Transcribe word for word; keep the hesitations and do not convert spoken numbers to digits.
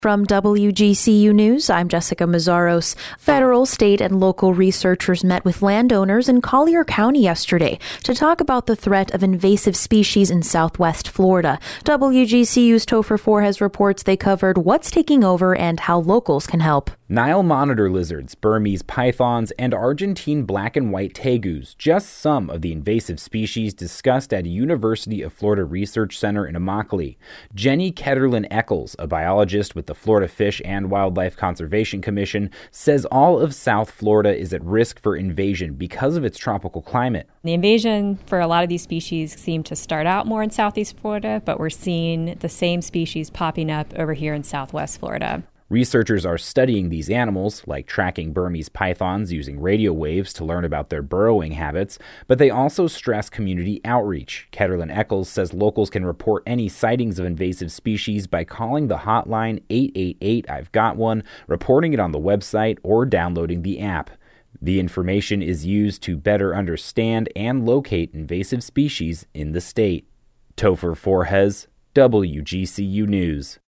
From W G C U News, I'm Jessica Mazzaros. Federal, state, and local researchers met with landowners in Collier County yesterday to talk about the threat of invasive species in southwest Florida. W G C U's Topher Forhecz reports they covered what's taking over and how locals can help. Nile monitor lizards, Burmese pythons, and Argentine black and white tegus, just some of the invasive species discussed at University of Florida Research Center in Immokalee. Jenny Ketterlin-Eccles, a biologist with the Florida Fish and Wildlife Conservation Commission, says all of South Florida is at risk for invasion because of its tropical climate. The invasion for a lot of these species seem to start out more in southeast Florida, but we're seeing the same species popping up over here in southwest Florida. Researchers are studying these animals, like tracking Burmese pythons using radio waves to learn about their burrowing habits, but they also stress community outreach. Ketterlin-Eccles says locals can report any sightings of invasive species by calling the hotline eight eight eight I've got one, reporting it on the website, or downloading the app. The information is used to better understand and locate invasive species in the state. Topher Forhecz, W G C U News.